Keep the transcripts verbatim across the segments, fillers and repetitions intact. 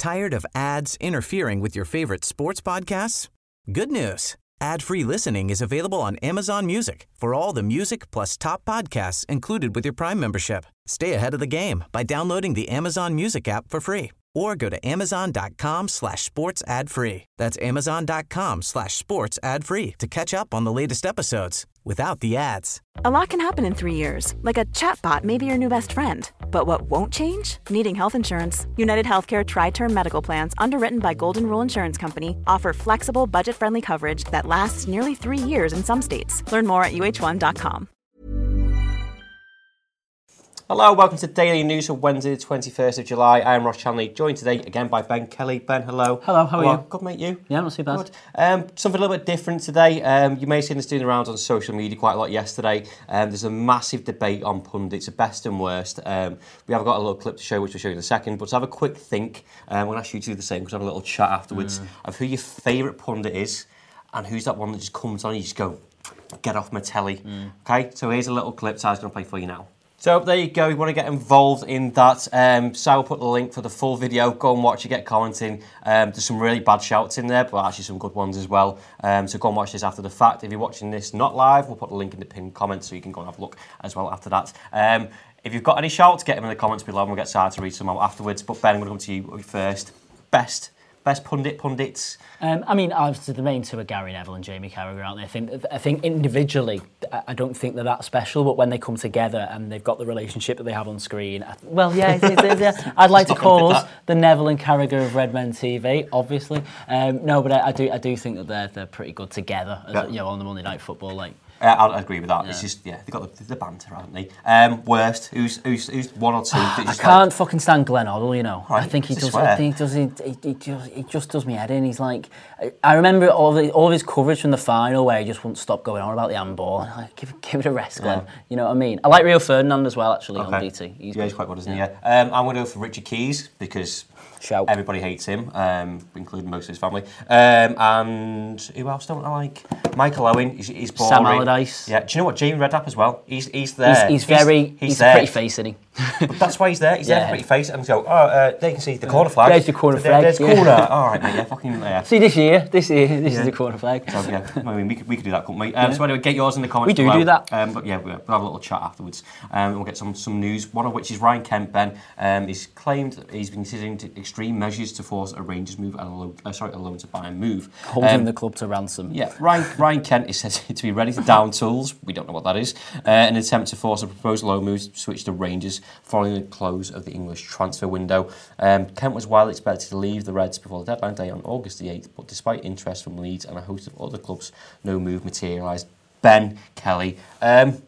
Tired of ads interfering with your favorite sports podcasts? Good news. Ad-free listening is available on Amazon Music for all the music plus top podcasts included with your Prime membership. Stay ahead of the game by downloading the Amazon Music app for free or go to amazon.com slash sports ad free. That's amazon.com slash sports ad free to catch up on the latest episodes without the ads. A lot can happen in three years, like a chatbot may be your new best friend. But what won't change? Needing health insurance. United Healthcare Tri-Term Medical Plans, underwritten by Golden Rule Insurance Company, offer flexible, budget-friendly coverage that lasts nearly three years in some states. Learn more at U H one dot com. Hello, welcome to Daily News for Wednesday the twenty-first of July. I am Ross Chanley, joined today again by Ben Kelly. Ben, hello. Hello, how are hello. you? Good, mate, you? Yeah, not too bad. Good. Um, something a little bit different today. Um, you may have seen us doing the rounds on social media quite a lot yesterday. Um, there's a massive debate on pundits, the best and worst. Um, we have got a little clip to show, which we'll show you in a second, but to have a quick think, um, I'm going to ask you to do the same, because we'll have a little chat afterwards mm. of who your favourite pundit is and who's that one that just comes on and you just go, get off my telly. Mm. Okay, so here's a little clip Ty's going to play for you now. So there you go, you want to get involved in that. Um, Si will put the link for the full video. Go and watch it, get commenting. Um, there's some really bad shouts in there, but actually some good ones as well. Um, so go and watch this after the fact. If you're watching this not live, we'll put the link in the pinned comments so you can go and have a look as well after that. Um, if you've got any shouts, get them in the comments below and we'll get Si to read some out afterwards. But Ben, I'm going to come to you first. Best Best pundit, pundits? Um, I mean, obviously the main two are Gary Neville and Jamie Carragher, aren't they? I think, I think individually, I don't think they're that special, but when they come together and they've got the relationship that they have on screen, I, well, yeah, it is, it is, yeah. I'd like to call us the Neville and Carragher of Red Men T V, obviously. Um, no, but I, I do, I do think that they're they're pretty good together, as, yeah. you know, on the Monday Night Football, like. Uh, I'll agree with that. Yeah. It's just, yeah, they've got the, the banter, haven't they? Um, worst, who's who's who's one or two? I can't like... fucking stand Glenn Hoddle, you know. Right. I think he does. I think he does. He, he, he, just, he just does me head in. He's like, I remember all the, all of his coverage from the final where he just wouldn't stop going on about the handball. Like, give give it a rest, Glenn. Yeah. You know what I mean? I like Rio Ferdinand as well, actually, okay. on B T. He's yeah, he's quite good, isn't yeah. he? Yeah. Um, I'm going to go for Richard Keys because. Shout. Everybody hates him, um, including most of his family. Um, and who else don't I like? Michael Owen, he's, he's boring. Sam Allardyce. Yeah, do you know what? Jamie Redknapp as well. He's he's there. He's, he's very, he's, he's, he's there. a pretty face, isn't he? But that's why he's there. He's yeah. there for pretty face. And so, oh, uh, there you can see the corner flag. There's the corner so flag. There's yeah. corner. All right, mate. Yeah, fucking yeah. See this year, this year, this yeah. is the corner flag. So yeah, I mean, we could we could do that, couldn't we? Um, yeah. So anyway, get yours in the comments. We do below. do that. Um, but yeah, we'll have a little chat afterwards. Um, and we'll get some some news. One of which is Ryan Kent. Ben, um, he's claimed he's been considering extreme measures to force a Rangers move and a loan, uh, sorry, a loan to buy and move, holding um, the club to ransom. Yeah, Ryan Ryan Kent is said to be ready to down tools. We don't know what that is. Uh, an attempt to force a proposed loan move to switch to Rangers following the close of the English transfer window. Um, Kent was widely expected to leave the Reds before the deadline day on August the eighth, but despite interest from Leeds and a host of other clubs, no move materialised. Ben Kelly. Um,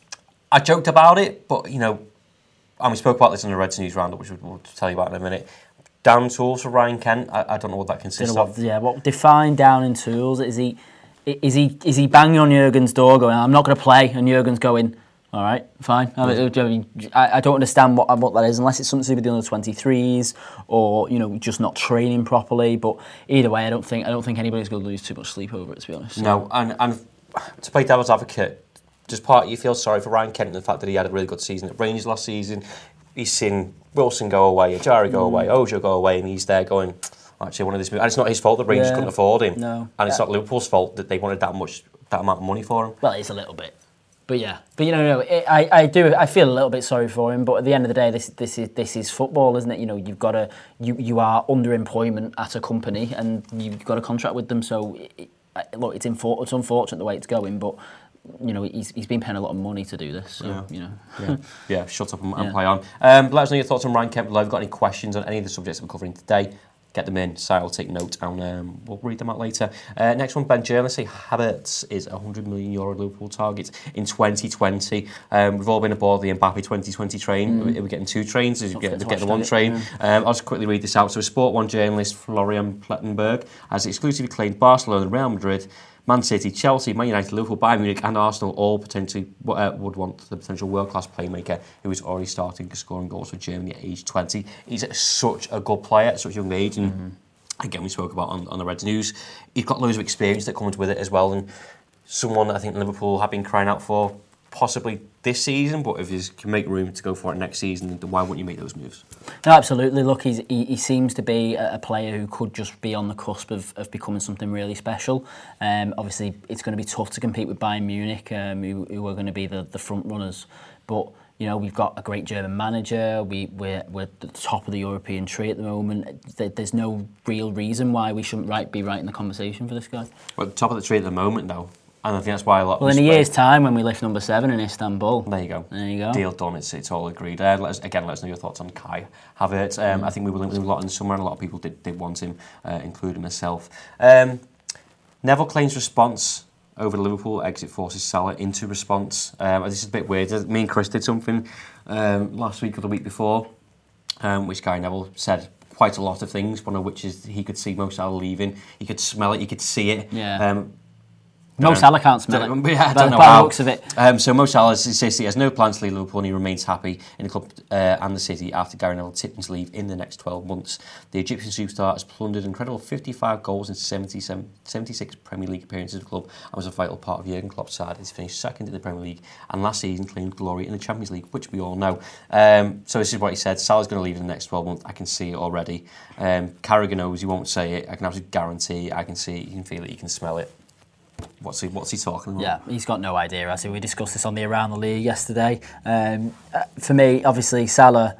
I joked about it, but you know, and we spoke about this in the Reds News Roundup, which we'll tell you about in a minute. Down tools for Ryan Kent. I, I don't know what that consists what, of. Yeah, what define down in tools? Is he, is he, is he banging on Jurgen's door, going, "I'm not going to play," and Jurgen's going, "All right, fine." I, mean, I, I don't understand what what that is, unless it's something to do with the under twenty-threes or you know just not training properly. But either way, I don't think I don't think anybody's going to lose too much sleep over it, to be honest. No, and and to play devil's advocate, does part of you feel sorry for Ryan Kent and the fact that he had a really good season at Rangers last season? He's seen Wilson go away, Ajari go mm. away, Ojo go away, and he's there going, actually, one of these moves. And it's not his fault that Rangers yeah. couldn't afford him. No. And it's yeah. not Liverpool's fault that they wanted that much, that amount of money for him. Well, it's a little bit. But yeah, but you know, no, it, I, I do, I feel a little bit sorry for him. But at the end of the day, this, this is, this is football, isn't it? You know, you've got to, you, you are under employment at a company, and you've got a contract with them. So, it, look, it's, infor- it's unfortunate the way it's going, but you know, he's he's been paying a lot of money to do this. So, yeah. you know, yeah, yeah. Shut up and, and yeah. play on. Um, let us know your thoughts on Ryan Kent below. If you've got any questions on any of the subjects that we're covering today, get them in. Si will take note and um, we'll read them out later. Uh, next one, Ben Journalist say Havertz is a one hundred million euro Liverpool target in twenty twenty. Um, we've all been aboard the Mbappe twenty twenty train. Mm. We're getting two trains. We're getting, getting the one train. Yeah. Um, I'll just quickly read this out. So, a Sport one journalist, Florian Plettenberg, has exclusively claimed Barcelona and Real Madrid, Man City, Chelsea, Man United, Liverpool, Bayern Munich and Arsenal all potentially uh, would want the potential world-class playmaker who is already starting scoring goals for Germany at age twenty. He's such a good player at such a young age, and mm-hmm. again, we spoke about on, on the Reds News. He's got loads of experience that comes with it as well, and someone that I think Liverpool have been crying out for possibly this season, but if you can make room to go for it next season, then why wouldn't you make those moves? No, absolutely. Look, he's, he, he seems to be a player who could just be on the cusp of, of becoming something really special. Um, obviously, it's going to be tough to compete with Bayern Munich, um, who, who are going to be the, the front runners. But you know, we've got a great German manager. We, we're, we're at the top of the European tree at the moment. There's no real reason why we shouldn't right, be right in the conversation for this guy. Well, at the top of the tree at the moment, though. And I think that's why a lot. Well, in a year's time, when we lift number seven in Istanbul. There you go. There you go. Deal done. It's it's all agreed. Uh, let us, again, let us know your thoughts on Kai Havertz. Um, mm. I think we were linked with him a lot in the summer, and a lot of people did, did want him, uh, including myself. Um, Neville claims response over Liverpool exit forces Salah into response. Um, this is a bit weird. Me and Chris did something um, last week or the week before, um, which Gary Neville said quite a lot of things. One of which is he could see Mo Salah leaving. He could smell it. He could see it. Yeah. Um, Mo Salah can't smell it. Yeah, I by, don't know by how. the looks of it. Um, so Mo Salah says he has no plans to leave Liverpool and he remains happy in the club uh, and the city after Gary Neville tipped him to leave in the next twelve months. The Egyptian superstar has plundered an incredible fifty-five goals in seventy-six Premier League appearances of the club and was a vital part of Jurgen Klopp's side. He's finished second in the Premier League and last season claimed glory in the Champions League, which we all know. Um, so this is what he said. Salah's going to leave in the next twelve months. I can see it already. Um, Carragher knows he won't say it. I can absolutely guarantee. I can see it. You can feel it. You can smell it. What's he, what's he talking about? Yeah, he's got no idea. As we discussed this on the Around the League yesterday. Um, for me, obviously, Salah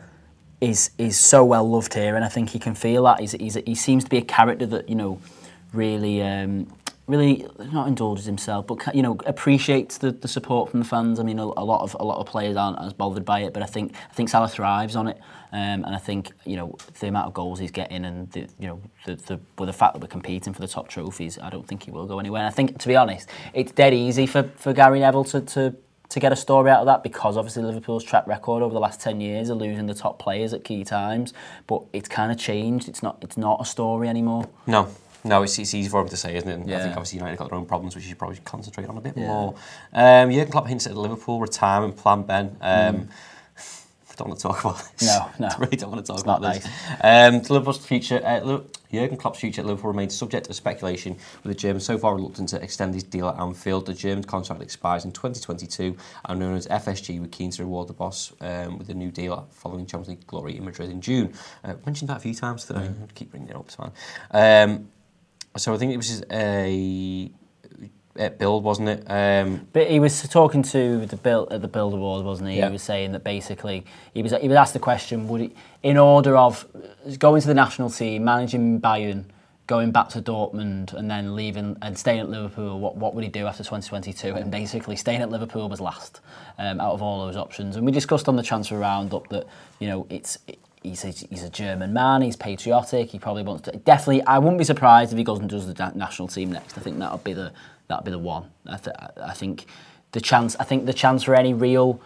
is is so well loved here, and I think he can feel that. He's, he's he seems to be a character that you know really. Um, Really, not indulges himself, but you know, appreciates the, the support from the fans. I mean, a, a lot of a lot of players aren't as bothered by it, but I think I think Salah thrives on it, um, and I think you know the amount of goals he's getting, and the, you know the, the with the fact that we're competing for the top trophies, I don't think he will go anywhere. And I think, to be honest, it's dead easy for, for Gary Neville to, to to get a story out of that because obviously Liverpool's track record over the last ten years of losing the top players at key times, but it's kind of changed. It's not it's not a story anymore. No. No, it's, it's easy for him to say, isn't it? And yeah. I think obviously United got their own problems, which you should probably concentrate on a bit yeah. more. Um, Jurgen Klopp hints at the Liverpool retirement plan, Ben. Um, mm. I don't want to talk about this. No, no. I really don't want to talk it's about not this. Nice. Um, Liverpool's future, uh, Jurgen Klopp's future at Liverpool remains subject to speculation, with the German so far reluctant to extend his deal at Anfield. The German contract expires in twenty twenty-two, and known as F S G were keen to reward the boss um, with a new deal following Champions League glory in Madrid in June. Uh, mentioned that a few times today. Mm. I keep bringing it up, it's fine. Um, So I think it was a, a build, wasn't it? Um, but he was talking to the build at the Build Award, wasn't he? Yeah. He was saying that basically he was he was asked the question: would he, in order of going to the national team, managing Bayern, going back to Dortmund, and then leaving and staying at Liverpool, what what would he do after twenty twenty-two? And basically, staying at Liverpool was last um, out of all those options. And we discussed on the transfer roundup that you know it's. It, He's a, he's a German man, he's patriotic, he probably wants to... Definitely, I wouldn't be surprised if he goes and does the national team next. I think that'll be the that'll be the one. I, th- I think the chance I think the chance for any real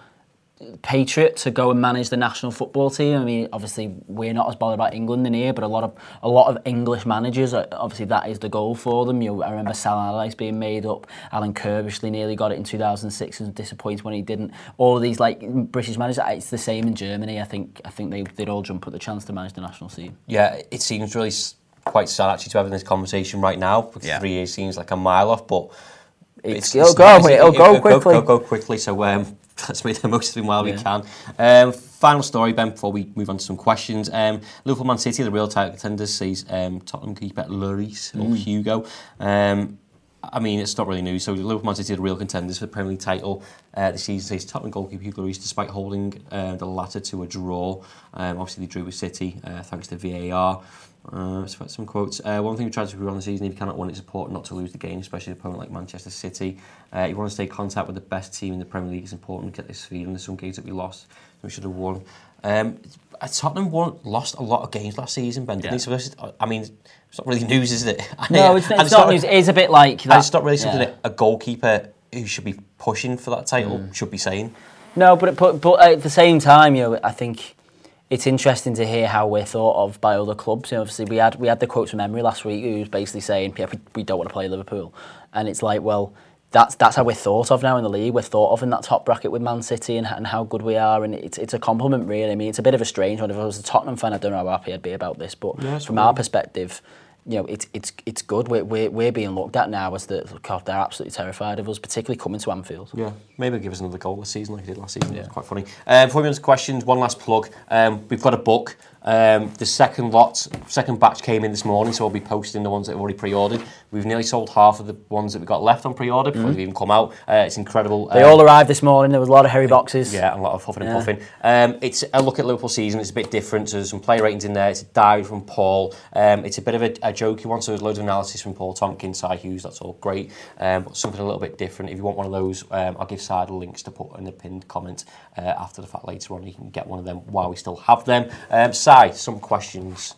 patriot to go and manage the national football team. I mean, obviously we're not as bothered about England in here, but a lot of a lot of English managers, obviously that is the goal for them. You know, I remember Sal Allardyce being made up. Alan Kirbishley nearly got it in two thousand six and was disappointed when he didn't. All of these like British managers, it's the same in Germany. I think I think they they'd all jump at the chance to manage the national team. Yeah, it seems really quite sad actually to have this conversation right now because yeah. three years seems like a mile off, but it's, it'll, it's, go, it's, it'll, it'll go quickly. Go, go, go quickly. So um, let's make the most of it while yeah. we can. Um, final story, Ben, before we move on to some questions. Um, Liverpool Man City, the real title contenders, sees um, Tottenham keeper Lloris mm. or Hugo. Um, I mean, it's not really news. So Liverpool Man City are the real contenders for the Premier League title uh, this season. Says Tottenham goalkeeper Hugo Lloris, despite holding uh, the latter to a draw. Um, obviously, they drew with City uh, thanks to V A R. Uh, some quotes. Uh, one thing we tried to prove on the season, if you cannot win, it's important not to lose the game, especially an opponent like Manchester City. Uh, you want to stay in contact with the best team in the Premier League. It's important to get this feeling. There's some games that we lost, we should have won. Um, Tottenham won, lost a lot of games last season, Ben. Didn't yeah. So, I mean, it's not really news, is it? No, it's, it's, it's not, not news. It is a bit like that. It's not really something yeah. that a goalkeeper who should be pushing for that title mm. should be saying. No, but, but but at the same time, you know, I think it's interesting to hear how we're thought of by other clubs. You know, obviously, we had we had the quotes from Emery last week, who was basically saying, "Yeah, we, we don't want to play Liverpool," and it's like, well, that's that's how we're thought of now in the league. We're thought of in that top bracket with Man City and, and how good we are, and it's it's a compliment, really. I mean, it's a bit of a strange one. If I was a Tottenham fan, I don't know how happy I'd be about this, but yeah, from our perspective, you know, it's it's it's good. We're, we're we're being looked at now as the God, they're absolutely terrified of us, particularly coming to Anfield. Yeah, maybe give us another goal this season like he did last season. Yeah. It's quite funny. Um, before we move on to questions, one last plug. Um, we've got a book. Um, the second lot, second batch came in this morning, so we'll be posting the ones that have already pre-ordered. We've nearly sold half of the ones that we got left on pre-order before mm. they've even come out. Uh, it's incredible. They um, all arrived this morning. There was a lot of hairy boxes. Yeah, and a lot of huffing and yeah. puffing. Um, it's a look at Liverpool season. It's a bit different. So there's some player ratings in there. It's a diary from Paul. Um, it's a bit of a, a jokey one, so there's loads of analysis from Paul Tompkins, Si Hughes. That's all great. Um, but something a little bit different. If you want one of those, um, I'll give Si the links to put in the pinned comment uh, after the fact later on. You can get one of them while we still have them. Um, Si, some questions.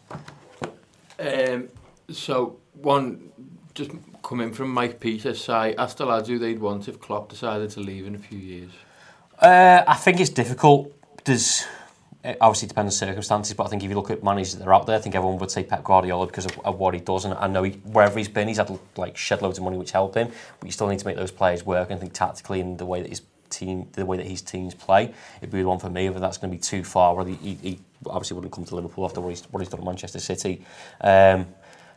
Um, so one just coming from Mike P says, Si, ask the lads who they'd want if Klopp decided to leave in a few years. Uh, I think it's difficult. There's it obviously depends on circumstances, but I think if you look at managers that are out there, I think everyone would say Pep Guardiola because of, of what he does, and I know he, wherever he's been, he's had like shed loads of money which help him, but you still need to make those players work. And I think tactically and the way that his team, the way that his teams play, it'd be the one for me. Whether that's going to be too far, whether he, he obviously wouldn't come to Liverpool after what he's, what he's done at Manchester City. Um,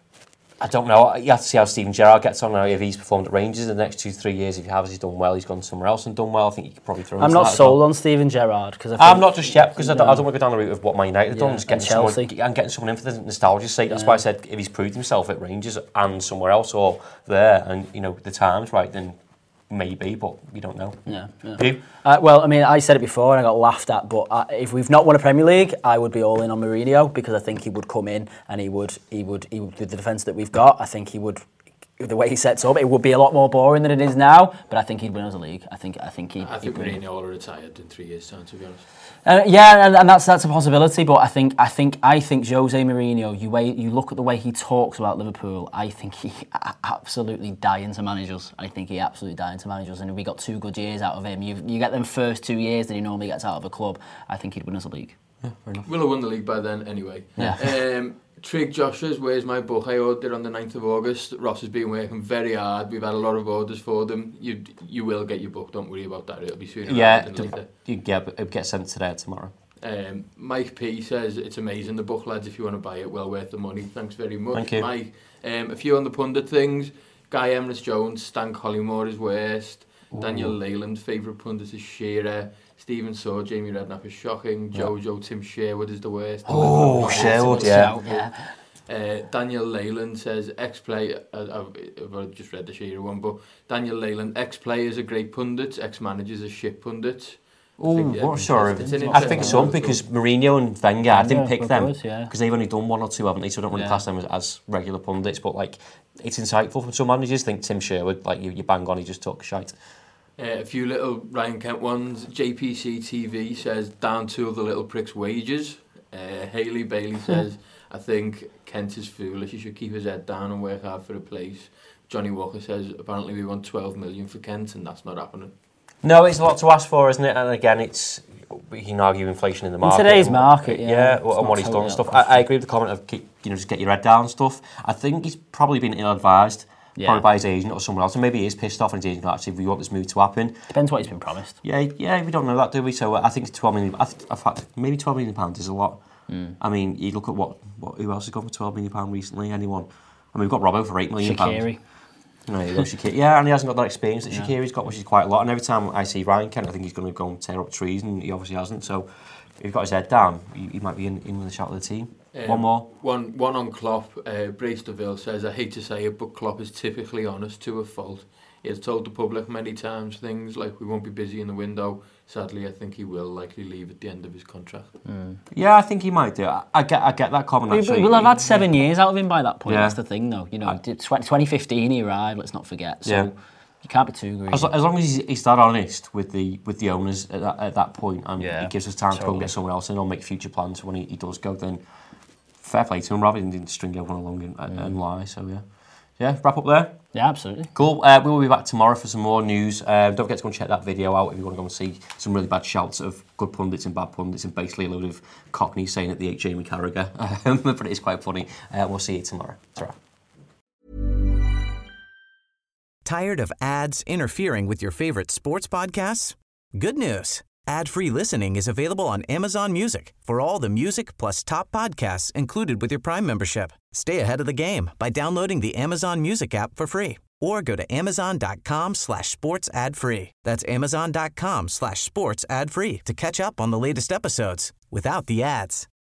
I don't know. You have to see how Steven Gerrard gets on now. If he's performed at Rangers in the next two, three years, if he has, he's done well. He's gone somewhere else and done well. I think you could probably throw him. I'm not that sold well. on Steven Gerrard because I'm not just yet because I, I don't want to go down the route of what Man United have yeah, done. Just getting someone and getting someone in for the nostalgia's sake. That's yeah. why I said if he's proved himself at Rangers and somewhere else or there, and you know the time's right, then maybe, but we don't know. Yeah. yeah. Uh, well, I mean, I said it before and I got laughed at, but uh, if we've not won a Premier League, I would be all in on Mourinho because I think he would come in and he would, he would, he would with the defence that we've got, I think he would. The way he sets up, it would be a lot more boring than it is now. But I think he'd win us a league. I think. I think he. I think Mourinho will retired in three years' time. To be honest. Uh, yeah, and, and that's that's a possibility. But I think. I think. I think Jose Mourinho. You way. You look at the way he talks about Liverpool. I think he absolutely dying to manage us. I think he absolutely dying to manage us. And if we got two good years out of him, you you get them first two years that he normally gets out of a club. I think he'd win us a league. Yeah, fair enough. We'll have won the league by then anyway. Yeah. Um, Trig Joshua's Where's My Book? I ordered on the ninth of August. Ross has been working very hard. We've had a lot of orders for them. You you will get your book, don't worry about that. It'll be sooner yeah, than later. You get, it'll get sent today or tomorrow. Um, Mike P says, it's amazing, the book, lads, if you want to buy it, well worth the money. Thanks very much. Thank you. Mike, um, a few on the pundit things. Guy Emrys-Jones, Stan Collymore is worst. Ooh. Daniel Leyland, favourite pundit is Shearer. Stephen Saw, Jamie Redknapp is shocking. Yeah. Jojo, Tim Sherwood is the worst. Oh, oh Sherwood, yeah. yeah. Uh, Daniel Leyland says, ex-player, uh, I've, I've just read the Shearer one, but Daniel Leyland, ex-players are great pundits, ex-managers are shit pundits. Oh, yeah, what sort of? I think some, because Mourinho and Wenger, I didn't pick them, because yeah. they've only done one or two, haven't they, so I don't really yeah. class them as, as regular pundits, but like, it's insightful from some managers. I think Tim Sherwood, like you, you bang on, he just took shite. Uh, a few little Ryan Kent ones. J P C T V says, down to the little prick's wages. Uh, Hayley Bailey says, I think Kent is foolish. He should keep his head down and work hard for a place. Johnny Walker says, apparently we want twelve million for Kent, and that's not happening. No, it's a lot to ask for, isn't it? And again, it's we can argue inflation in the market. In today's market, yeah. Yeah, and what he's done and stuff. I, I agree with the comment of keep, you know, just get your head down and stuff. I think he's probably been ill-advised. Yeah. Probably by his agent or someone else, and maybe he is pissed off and his agent actually, we want this move to happen. Depends what he's been promised. Yeah, yeah, we don't know that, do we? So uh, I think twelve million. I th- in fact, maybe twelve million pounds is a lot. Mm. I mean, you look at what, what who else has gone for twelve million pound recently? Anyone? I mean, we've got Robbo for eight million pounds. Shaqiri. No, you go, Shaqiri. Yeah, and he hasn't got that experience that yeah. Shaqiri's got, which is quite a lot. And every time I see Ryan Kent, I think he's going to go and tear up trees, and he obviously hasn't. So if he's got his head down, he, he might be in, in with a shout of the team. Um, one more. One one on Klopp. Uh, Brace DeVille says, I hate to say it, but Klopp is typically honest to a fault. He has told the public many times things like we won't be busy in the window. Sadly, I think he will likely leave at the end of his contract. Mm. Yeah, I think he might do. I, I get I get that comment. We, actually. We'll have had seven years out of him by that point. Yeah. That's the thing, though. You know, I, twenty fifteen he arrived. Let's not forget. So. Yeah. You can't be too greedy. As, as long as he's, he's that honest with the with the owners at that, at that point, and yeah, he gives us time totally. to go and get someone else in or make future plans when he, he does go, then fair play to him rather than string everyone along and, mm. and lie. So yeah, yeah, wrap up there. Yeah, absolutely. Cool. Uh, we will be back tomorrow for some more news. Um, don't forget to go and check that video out if you want to go and see some really bad shouts of good pundits and bad pundits, and basically a load of cockneys saying that they ate Jamie Carragher. Um, but it's quite funny. Uh, we'll see you tomorrow. Ta-ra. Tired of ads interfering with your favorite sports podcasts? Good news. Ad-free listening is available on Amazon Music for all the music plus top podcasts included with your Prime membership. Stay ahead of the game by downloading the Amazon Music app for free or go to amazon.com slash sports ad free. That's amazon.com slash sports ad free to catch up on the latest episodes without the ads.